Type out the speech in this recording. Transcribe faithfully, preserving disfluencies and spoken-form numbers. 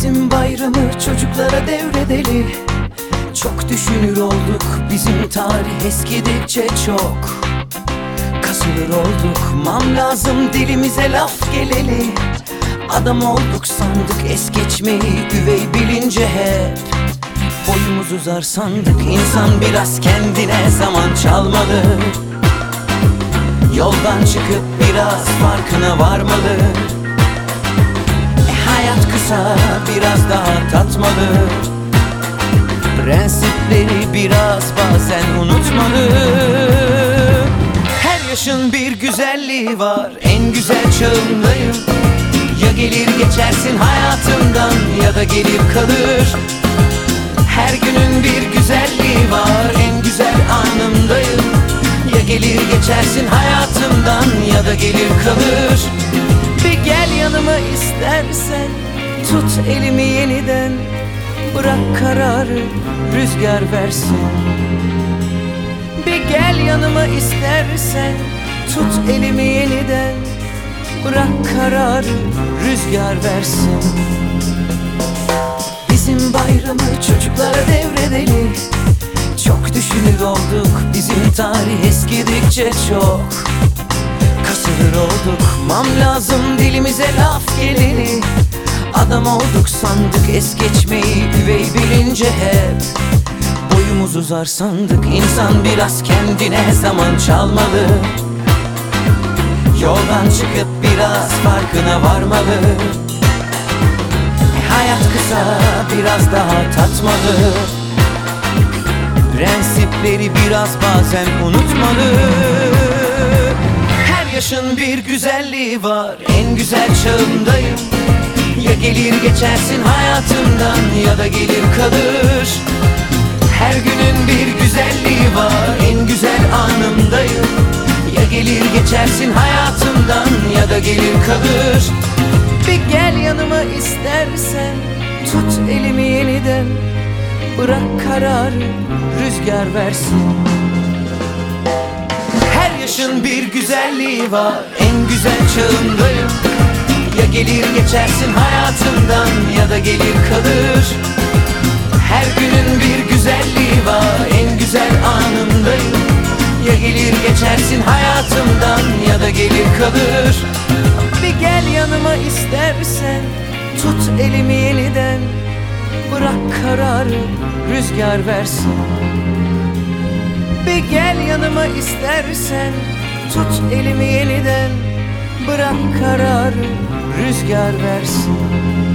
Bizim bayramı çocuklara devredelim. Çok düşünür olduk, bizim tarih eskidikçe çok kasılır olduk. Mam lazım dilimize laf geleli. Adam olduk sandık es geçmeyi, üvey bilince hep boyumuz uzar sandık. İnsan biraz kendine zaman çalmalı. Yoldan çıkıp biraz farkına varmalı. E hayat kısa, biraz daha tatmalı. Prensipleri biraz bazen unutmalı. Her yaşın bir güzelliği var, en güzel çağındayım. Ya gelir geçersin hayatımdan, ya da gelir kalır. Her günün bir güzelliği var, en güzel anımdayım. Ya gelir geçersin hayatımdan, ya da gelir kalır. Bir gel yanıma istersen, tut elimi yeniden. Bırak kararı rüzgar versin. Bir gel yanıma istersen, tut elimi yeniden. Bırak kararı rüzgar versin. Bizim bayramı çocuklara devredelim. Çok düşünür olduk, bizim tarih eskidikçe çok kasılır olduk. Mam lazım dilimize laf geleli. Adam olduk sandık es geçmeyi, üvey bilince hep boyumuz uzar sandık. İnsan biraz kendine zaman çalmalı. Yoldan çıkıp biraz farkına varmalı. E hayat kısa, biraz daha tatmalı. Prensipleri biraz bazen unutmalı. Her yaşın bir güzelliği var, en güzel çağındayım. Ya gelir geçersin hayatımdan, ya da gelir kalır. Her günün bir güzelliği var, en güzel anımdayım. Ya gelir geçersin hayatımdan, ya da gelir kalır. Bir gel yanıma istersen, tut elimi yeniden. Bırak kararı rüzgar versin. Her yaşın bir güzelliği var, en güzel çağındayım. Ya gelir geçersin hayatımdan, ya da gelir kalır. Her günün bir güzelliği var, en güzel anımdayım. Ya gelir geçersin hayatımdan, ya da gelir kalır. Bir gel yanıma istersen, tut elimi yeniden. Bırak kararı rüzgar versin. Bir gel yanıma istersen, tut elimi yeniden. Bırak kararı rüzgar versin.